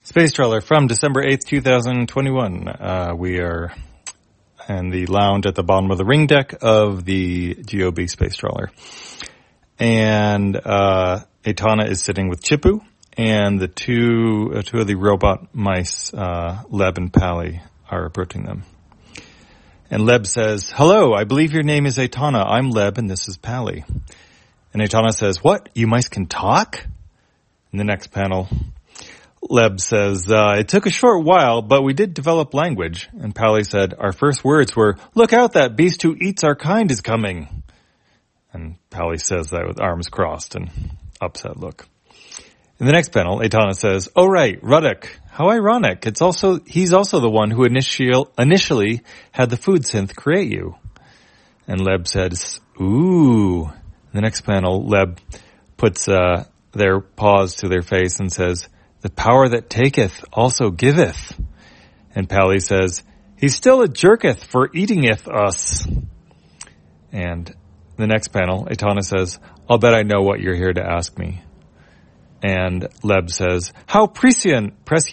Space Trawler from December 8th, 2021. We are in the lounge at the bottom of the ring deck of the GOB Space Trawler. And Etana is sitting with Chipu, and the two of the robot mice, Leb and Pally, are approaching them. And Leb says, "Hello, I believe your name is Etana. I'm Leb, and this is Pally." And Etana says, "What? You mice can talk?" In the next panel, Leb says, "It took a short while, but we did develop language." And Pally said, "Our first words were, 'Look out, that beast who eats our kind is coming.'" And Pally says that with arms crossed and upset look. In the next panel, Etana says, "Oh right, Ruddock. How ironic. He's also the one who initially had the food synth create you." And Leb says, "Ooh." In the next panel, Leb puts their paws to their face and says, "The power that taketh also giveth." And Pally says, "He's still a jerketh for eatingeth us." And the next panel, Etana says, "I'll bet I know what you're here to ask me." And Leb says, "How prescient,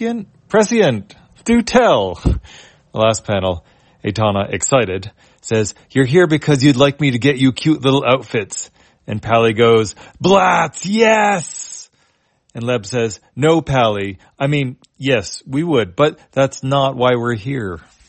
do tell." The last panel, Etana, excited, says, "You're here because you'd like me to get you cute little outfits." And Pally goes, "Blatz, yes!" And Leb says, "No, Pally. I mean, yes, we would, but that's not why we're here."